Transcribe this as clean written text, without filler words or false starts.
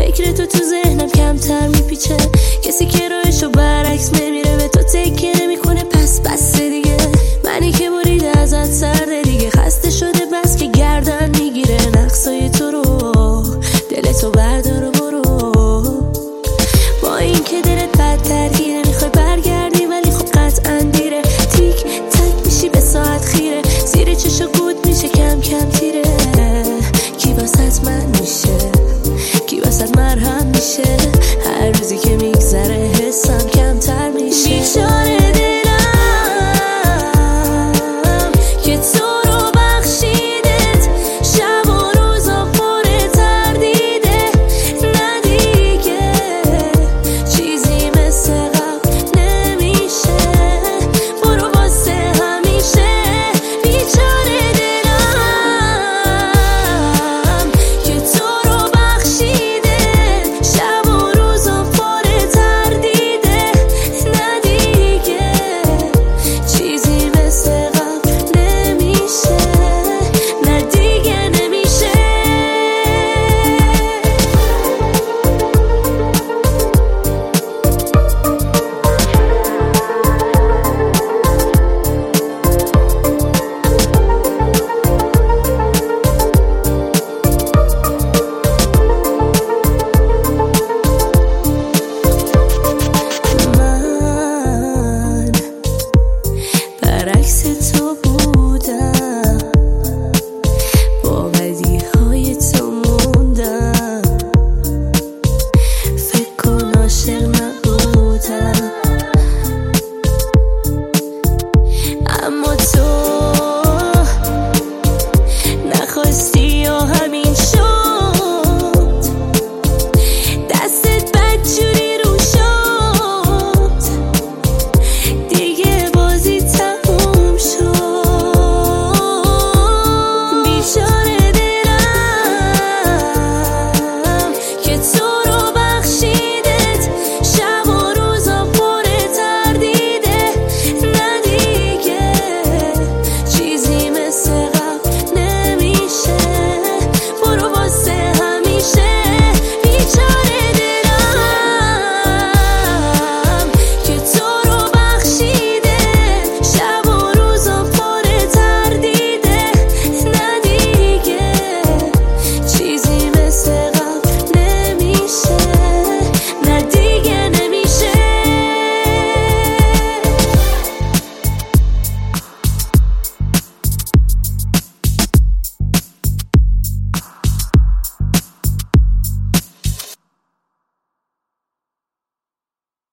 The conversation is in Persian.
فکر تو ذهنم کمتر میپیچه. کسی که راهشو برعکس نمیره به تو تکیه نمیکنه. پس بس دیگه، منی که بریده ازت سرده دیگه. خسته شده بس که گردن میگیره نقصای تو رو. دلتو بردار و برو. با این که دلت بدتر گیره میخوای برگردی ولی خب قطعا دیره. تیک تک میشی به ساعت خیره. زیر چشا گود میشه کم کم تیره. کی واسط من میشه؟ کی واسط مرهم میشه؟ هر روزی که میگذره حسم کمتر میشه. بیچاره دلم که تو رو بخشیدت. شب و روزا پر تردیده. نه دیگه چیزی مثل قبل نمیشه. برو واسه همیشه. بیچاره دلم که تو رو بخشیده. شب و روزا پر تردیده. نه دیگه چیزی مثل قبل نمیشه. نه دیگه نمیشه. من برعکس تو بودم.